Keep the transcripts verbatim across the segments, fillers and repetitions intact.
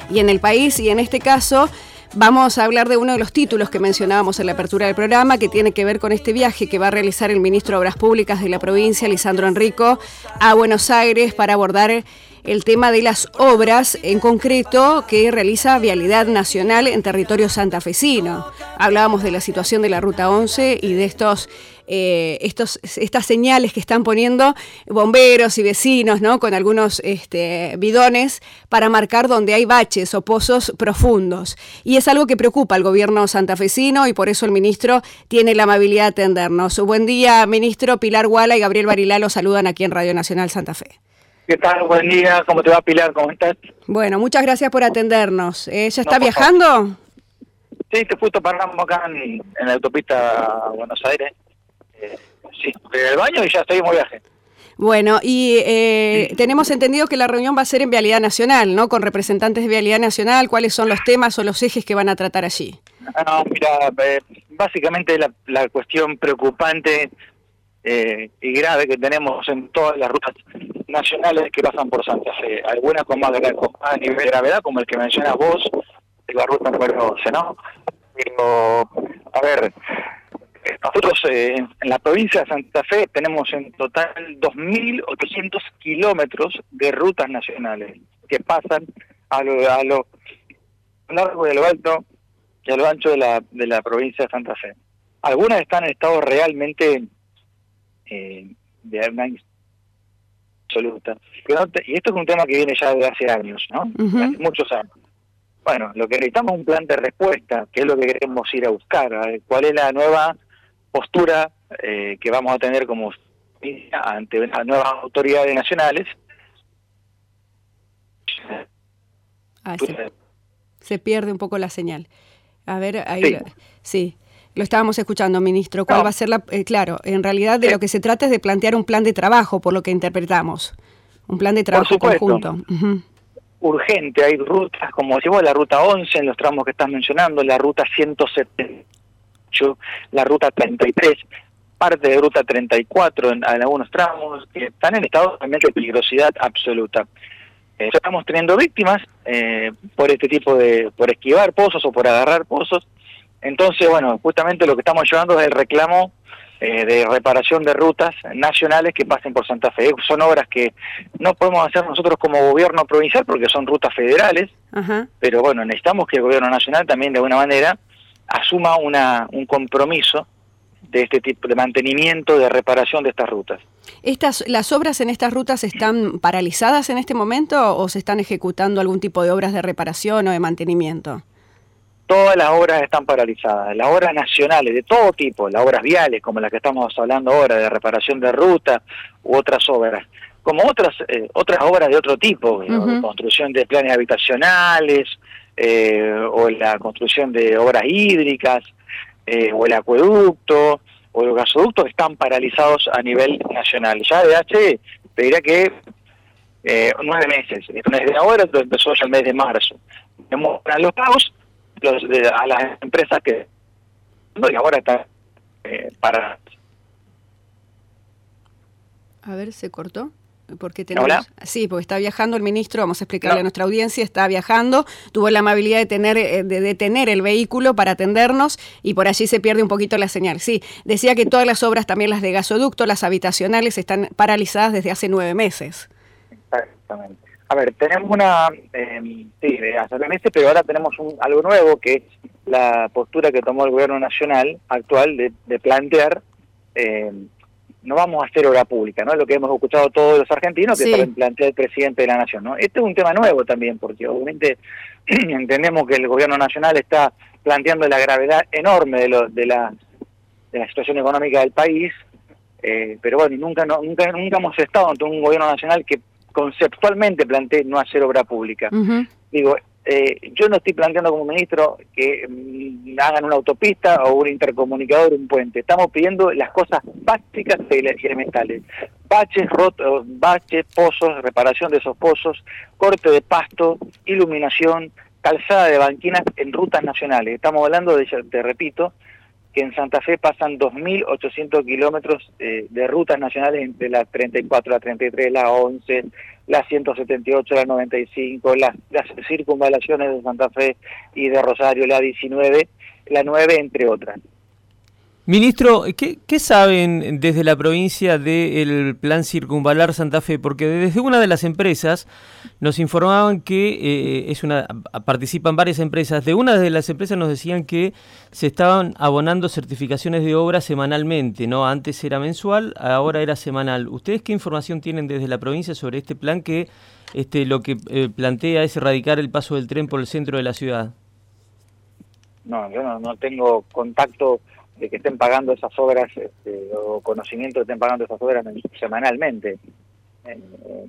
y en el país, y en este caso vamos a hablar de uno de los títulos que mencionábamos en la apertura del programa, que tiene que ver con este viaje que va a realizar el ministro de Obras Públicas de la provincia, Lisandro Enrico, a Buenos Aires para abordar el tema de las obras, en concreto, que realiza Vialidad Nacional en territorio santafesino. Hablábamos de la situación de la Ruta once y de estos, eh, estos, estas señales que están poniendo bomberos y vecinos, ¿no?, con algunos este, bidones para marcar donde hay baches o pozos profundos. Y es algo que preocupa al gobierno santafesino y por eso el ministro tiene la amabilidad de atendernos. Buen día, ministro. Pilar Guala y Gabriel Barilá los saludan aquí en Radio Nacional Santa Fe. ¿Qué tal? Buen día. ¿Cómo te va, Pilar? ¿Cómo estás? Bueno, muchas gracias por atendernos. Eh, ¿Ya está no, viajando? Favor. Sí, te justo paramos acá en, en la autopista Buenos Aires. Eh, sí, del baño y ya estoy en mi viaje. Bueno, y eh, sí. tenemos entendido que la reunión va a ser en Vialidad Nacional, ¿no? Con representantes de Vialidad Nacional. ¿Cuáles son los temas o los ejes que van a tratar allí? No, mira, eh, básicamente la, la cuestión preocupante eh, y grave que tenemos en todas las rutas nacionales que pasan por Santa Fe, algunas con más, con más nivel de gravedad, como el que mencionas vos, de la ruta número once, ¿no? Pero, a ver, nosotros eh, en la provincia de Santa Fe tenemos en total dos mil ochocientos kilómetros de rutas nacionales que pasan a lo, a lo largo y a lo alto y a lo ancho de la, de la provincia de Santa Fe. Algunas están en estado realmente eh, de una absoluta. Y esto es un tema que viene ya de hace años, ¿no? Uh-huh. Hace muchos años. Bueno, lo que necesitamos es un plan de respuesta, que es lo que queremos ir a buscar. A ver, ¿cuál es la nueva postura eh, que vamos a tener como ante las nuevas autoridades nacionales? Ah, se, se pierde un poco la señal. A ver, ahí sí. Lo, sí. Lo estábamos escuchando, ministro. ¿Cuál no. va a ser la...? Eh, claro, en realidad de sí. lo que se trata es de plantear un plan de trabajo, por lo que interpretamos. Un plan de trabajo conjunto. Uh-huh. Urgente. Hay rutas, como decimos, la ruta once en los tramos que estás mencionando, la ruta ciento setenta y ocho, la ruta treinta y tres, parte de ruta treinta y cuatro en, en algunos tramos, que están en estado realmente de peligrosidad absoluta. Eh, estamos teniendo víctimas eh, por este tipo de... por esquivar pozos o por agarrar pozos. Entonces, bueno, justamente lo que estamos llevando es el reclamo eh, de reparación de rutas nacionales que pasen por Santa Fe. Son obras que no podemos hacer nosotros como gobierno provincial porque son rutas federales, uh-huh. pero bueno, necesitamos que el gobierno nacional también de alguna manera asuma una un compromiso de este tipo de mantenimiento, de reparación de estas rutas. Estas, ¿Las obras en estas rutas están paralizadas en este momento o se están ejecutando algún tipo de obras de reparación o de mantenimiento? Todas las obras están paralizadas, las obras nacionales de todo tipo, las obras viales, como las que estamos hablando ahora, de reparación de ruta, u otras obras, como otras eh, otras obras de otro tipo, uh-huh. de construcción de planes habitacionales, eh, o la construcción de obras hídricas, eh, o el acueducto, o los gasoductos que están paralizados a nivel nacional. Ya de H, te diría que eh, nueve meses, desde ahora empezó ya el mes de marzo. Demoran los pagos Los, de, a las empresas que y ahora están eh, para... A ver, ¿se cortó? Porque tenemos... ¿Hola? Sí, porque está viajando el ministro, vamos a explicarle no. a nuestra audiencia, está viajando, tuvo la amabilidad de tener de detener el vehículo para atendernos y por allí se pierde un poquito la señal. Sí, decía que todas las obras, también las de gasoducto, las habitacionales, están paralizadas desde hace nueve meses. Exactamente. A ver, tenemos una, eh, sí, de hace meses, pero ahora tenemos un, algo nuevo, que es la postura que tomó el gobierno nacional actual de, de plantear, eh, no vamos a hacer obra pública, ¿no? Es lo que hemos escuchado todos los argentinos, que sí. plantea el presidente de la Nación, ¿no? Este es un tema nuevo también, porque obviamente entendemos que el gobierno nacional está planteando la gravedad enorme de, lo, de, la, de la situación económica del país, eh, pero bueno, nunca, no, nunca, nunca hemos estado ante un gobierno nacional que conceptualmente planteé no hacer obra pública. Uh-huh. Digo, eh, yo no estoy planteando como ministro que mm, hagan una autopista o un intercomunicador, un puente. Estamos pidiendo las cosas básicas y elementales. Baches, rotos, baches, pozos, reparación de esos pozos, corte de pasto, iluminación, calzada de banquinas en rutas nacionales. Estamos hablando, de, te repito, que en Santa Fe pasan dos mil ochocientos kilómetros eh, de rutas nacionales entre la treinta y cuatro, la treinta y tres, la once, la ciento setenta y ocho, la noventa y cinco, las, las circunvalaciones de Santa Fe y de Rosario, la diecinueve, la nueve, entre otras. Ministro, ¿qué, qué saben desde la provincia del plan Circunvalar Santa Fe? Porque desde una de las empresas nos informaban que eh, es una participan varias empresas. De una de las empresas nos decían que se estaban abonando certificaciones de obra semanalmente, ¿no? Antes era mensual, ahora era semanal. ¿Ustedes qué información tienen desde la provincia sobre este plan que este, lo que eh, plantea es erradicar el paso del tren por el centro de la ciudad? No, yo no, no tengo contacto de que estén pagando esas obras, este, o conocimiento de que estén pagando esas obras semanalmente. Eh,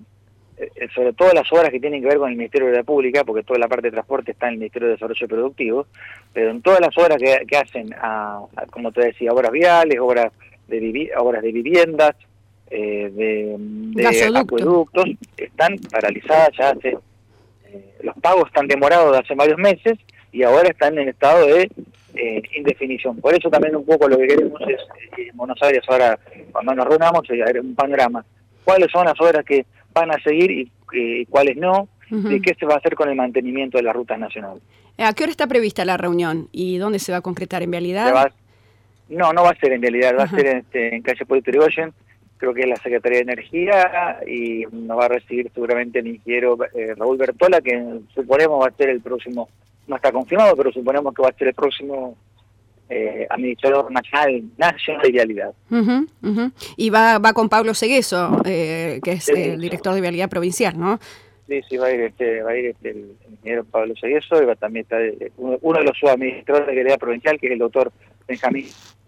eh, sobre todo las obras que tienen que ver con el Ministerio de la Pública, porque toda la parte de transporte está en el Ministerio de Desarrollo Productivo, pero en todas las obras que, que hacen, a, a, como te decía, obras viales, obras de, vivi obras de viviendas, eh, de, de acueductos, están paralizadas ya hace... Eh, los pagos están demorados de hace varios meses y ahora están en estado de Eh, indefinición. Por eso también un poco lo que queremos es, eh, en Buenos Aires ahora, cuando nos reunamos, eh, un panorama. ¿Cuáles son las obras que van a seguir y eh, cuáles no? Uh-huh. ¿Y qué se va a hacer con el mantenimiento de las rutas nacionales? ¿A qué hora está prevista la reunión? ¿Y dónde se va a concretar? ¿En Vialidad? Va, no, no va a ser en Vialidad, va uh-huh. a ser en, este, en calle Puerto Yrigoyen, creo que es la Secretaría de Energía, y nos va a recibir seguramente el ingeniero eh, Raúl Bertola, que suponemos va a ser el próximo... No está confirmado, pero suponemos que va a ser el próximo eh, administrador nacional, nacional de Vialidad. Uh-huh, uh-huh. Y va va con Pablo Segueso, eh, que es sí, el director de Vialidad Provincial, ¿no? Sí, sí, va a ir este, va a ir este, el ingeniero Pablo Segueso, y va también está uno, uno de los subadministradores de Vialidad Provincial, que es el doctor Benjamín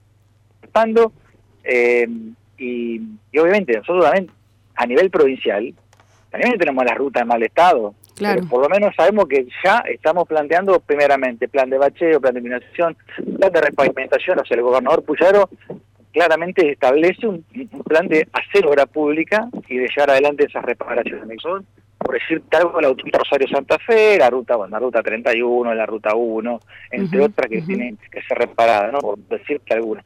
Pando, eh, y, y obviamente nosotros también, a nivel provincial, también tenemos la ruta en mal estado. Claro. Pero por lo menos sabemos que ya estamos planteando primeramente plan de bacheo, plan de iluminación, plan de repavimentación. O sea, el gobernador Puyaro claramente establece un, un plan de hacer obra pública y de llevar adelante esas reparaciones. Son, por decir algo, la autopista Rosario-Santa Fe, la ruta, bueno, la ruta treinta y uno, la ruta uno, entre uh-huh, otras que uh-huh. tienen que ser reparadas, ¿no? Por decirte alguna.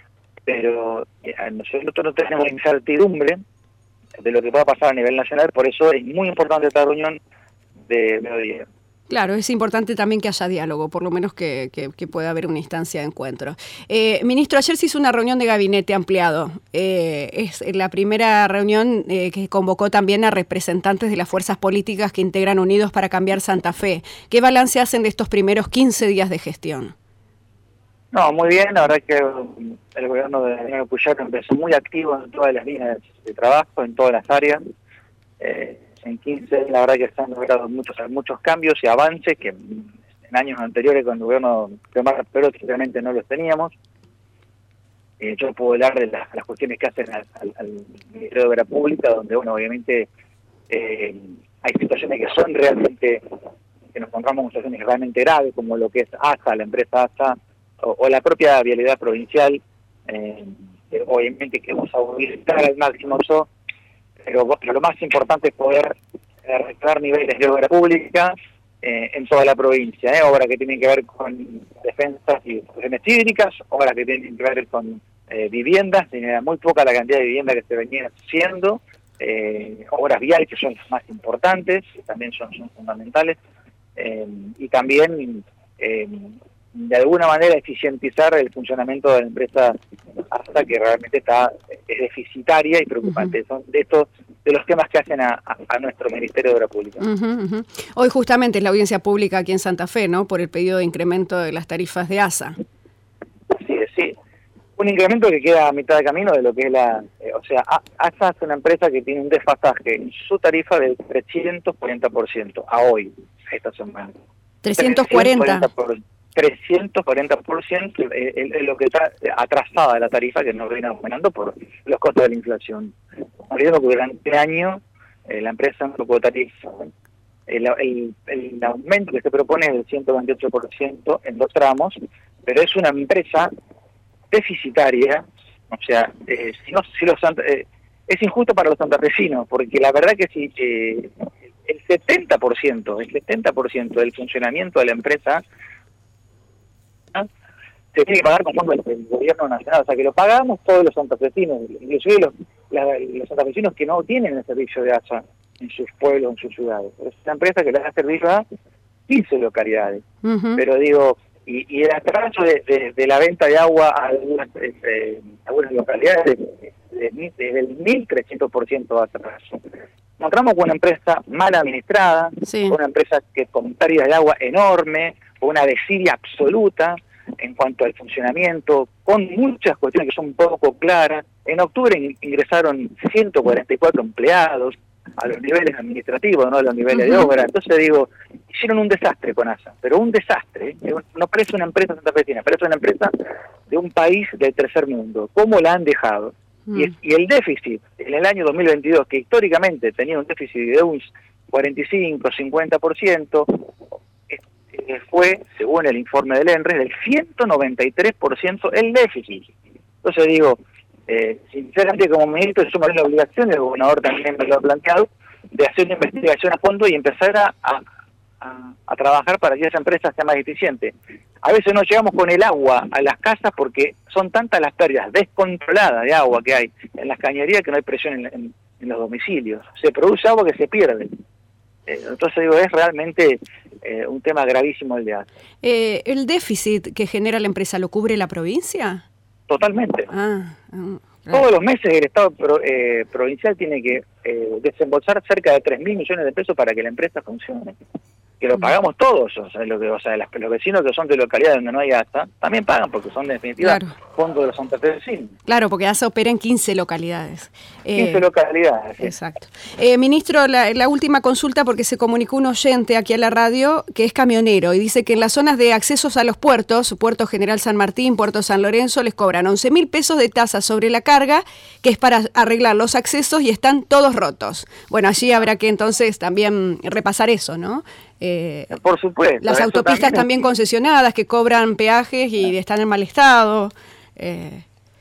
Pero eh, nosotros no tenemos incertidumbre de lo que pueda pasar a nivel nacional, por eso es muy importante esta reunión de mediodía. Claro, es importante también que haya diálogo, por lo menos que, que, que pueda haber una instancia de encuentro. Eh, ministro, ayer se hizo una reunión de gabinete ampliado. Eh, es la primera reunión eh, que convocó también a representantes de las fuerzas políticas que integran Unidos para Cambiar Santa Fe. ¿Qué balance hacen de estos primeros quince días de gestión? No, muy bien. La verdad es que el gobierno de Daniel Puyaro empezó muy activo en todas las líneas de trabajo, en todas las áreas. Eh, En quince, la verdad que se han logrado muchos muchos cambios y avances que en años anteriores con el gobierno de Omar Perot realmente no los teníamos. Eh, yo puedo hablar de las, las cuestiones que hacen al, al, al Ministerio de Obra Pública, donde bueno, obviamente eh, hay situaciones que son realmente, que nos encontramos en situaciones realmente graves, como lo que es A S A, la empresa A S A, o, o la propia Vialidad Provincial. Eh, que obviamente queremos aumentar al máximo eso. Pero, pero lo más importante es poder eh, reclamar niveles de obra pública eh, en toda la provincia, ¿eh? Obras que tienen que ver con defensas y cuestiones hídricas, obras que tienen que ver con eh, viviendas, era muy poca la cantidad de viviendas que se venían haciendo, eh, obras viales que son las más importantes, que también son, son fundamentales, eh, y también eh, de alguna manera eficientizar el funcionamiento de la empresa hasta que realmente está es deficitaria y preocupante. Uh-huh. Son de estos de los temas que hacen a, a, a nuestro Ministerio de Obra Pública. Uh-huh, uh-huh. Hoy justamente es la audiencia pública aquí en Santa Fe, ¿no? Por el pedido de incremento de las tarifas de A S A. Así es, sí. Un incremento que queda a mitad de camino de lo que es la... Eh, o sea, A S A es una empresa que tiene un desfasaje en su tarifa del trescientos cuarenta por ciento a hoy, esta semana. trescientos cuarenta por ciento. trescientos cuarenta por ciento es, es lo que está atrasada de la tarifa, que nos viene aumentando por los costos de la inflación. Olvidemos que durante el año eh, la empresa no puede tarifa. El, el, el aumento que se propone es del ciento veintiocho por ciento en dos tramos, pero es una empresa deficitaria, o sea, eh, si no, si los eh, es injusto para los santafesinos, porque la verdad que si eh, el setenta por ciento, el setenta por ciento del funcionamiento de la empresa se tiene que pagar con fondos del gobierno nacional, o sea que lo pagamos todos los santafesinos, inclusive los, la, los santafesinos que no tienen el servicio de A S A en sus pueblos, en sus ciudades. Es una empresa que le da servicio a quince localidades. Uh-huh. Pero digo, y, y el atraso de, de, de la venta de agua a algunas, eh, algunas localidades desde de, de, el mil trescientos por ciento de atraso. Encontramos con una empresa mal administrada, sí. Una empresa que con pérdida de agua enorme, con una desidia absoluta en cuanto al funcionamiento, con muchas cuestiones que son poco claras. En octubre ingresaron ciento cuarenta y cuatro empleados a los niveles administrativos, no a los niveles uh-huh. de obra. Entonces digo, hicieron un desastre con ASA, pero un desastre. ¿eh? No parece una empresa santafesina, parece una empresa de un país del tercer mundo. ¿Cómo la han dejado? Uh-huh. Y, y el déficit en el año dos mil veintidós, que históricamente tenía un déficit de un cuarenta y cinco, cincuenta por ciento, eh, fue, según el informe del ENRE, del ciento noventa y tres por ciento el déficit. Entonces digo, Eh, sinceramente como ministro yo me doy la obligación, el gobernador también me lo ha planteado, de hacer una investigación a fondo y empezar a, a, a, a trabajar para que esa empresa sea más eficiente. A veces no llegamos con el agua a las casas porque son tantas las pérdidas descontroladas de agua que hay en las cañerías que no hay presión en, en, en los domicilios. Se produce agua que se pierde. Eh, entonces digo, es realmente eh, un tema gravísimo el de ASA. Eh, ¿El déficit que genera la empresa lo cubre la provincia? Totalmente. Ah, ah, Todos los meses el Estado pro, eh, provincial tiene que eh, desembolsar cerca de tres mil millones de pesos para que la empresa funcione. Que lo pagamos todos, o sea, lo que, o sea las, los vecinos que son de localidades donde no hay ASA, también pagan porque son en definitiva claro. fondos de los santafesinos. Claro, porque ASA opera en quince localidades. quince eh, localidades. Sí. Exacto. Eh, ministro, la, la última consulta, porque se comunicó un oyente aquí a la radio que es camionero y dice que en las zonas de accesos a los puertos, Puerto General San Martín, Puerto San Lorenzo, les cobran once mil pesos de tasa sobre la carga, que es para arreglar los accesos y están todos rotos. Bueno, allí habrá que entonces también repasar eso, ¿no? Eh, Por supuesto. Las autopistas también, también concesionadas que cobran peajes y están en mal estado eh,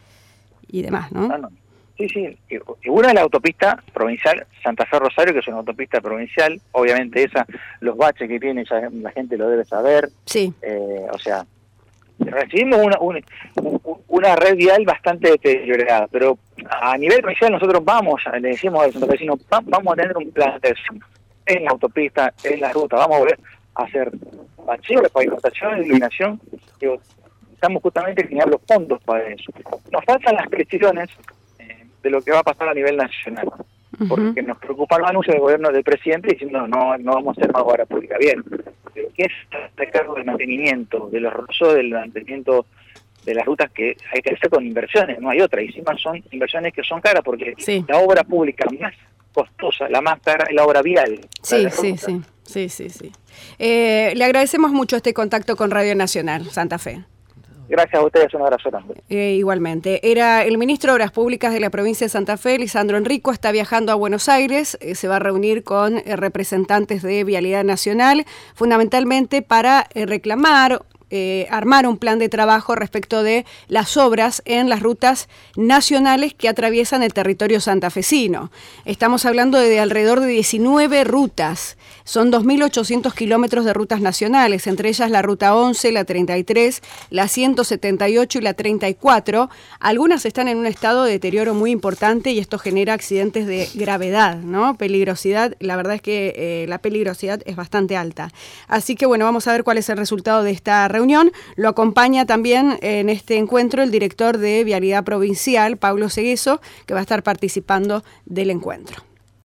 y demás, ¿no? No, no. Sí, sí. Y una es la autopista provincial Santa Fe Rosario, que es una autopista provincial. Obviamente esa, los baches que tiene, ya la gente lo debe saber. Sí. Eh, o sea, recibimos una, una, una red vial bastante deteriorada, pero a nivel provincial nosotros vamos, le decimos al santafesino, vamos a tener un plan de acción en la autopista, en la ruta, vamos a volver a hacer bacheo, pavimentación, iluminación. Digo, estamos justamente generando los fondos para eso. Nos faltan las precisiones eh, de lo que va a pasar a nivel nacional, uh-huh. porque nos preocupa el anuncio del gobierno del presidente diciendo no, no vamos a hacer más obra pública. Bien, pero ¿qué es este cargo del mantenimiento, de los recursos del mantenimiento de las rutas que hay que hacer con inversiones? No hay otra, y encima son inversiones que son caras porque sí. La obra pública más costosa, la más cara es la obra vial. Sí, sí, sí, sí, sí, sí. Eh, le agradecemos mucho este contacto con Radio Nacional Santa Fe. Gracias a ustedes, un abrazo grande. Eh, igualmente. Era el ministro de Obras Públicas de la provincia de Santa Fe, Lisandro Enrico, está viajando a Buenos Aires, eh, se va a reunir con eh, representantes de Vialidad Nacional, fundamentalmente para eh, reclamar Eh, armar un plan de trabajo respecto de las obras en las rutas nacionales que atraviesan el territorio santafesino. Estamos hablando de, de alrededor de diecinueve rutas. Son dos mil ochocientos kilómetros de rutas nacionales, entre ellas la ruta once, la treinta y tres, la ciento setenta y ocho y la treinta y cuatro. Algunas están en un estado de deterioro muy importante y esto genera accidentes de gravedad, ¿no? Peligrosidad, la verdad es que eh, la peligrosidad es bastante alta. Así que bueno, vamos a ver cuál es el resultado de esta reunión. Lo acompaña también en este encuentro el director de Vialidad Provincial, Pablo Segueso, que va a estar participando del encuentro.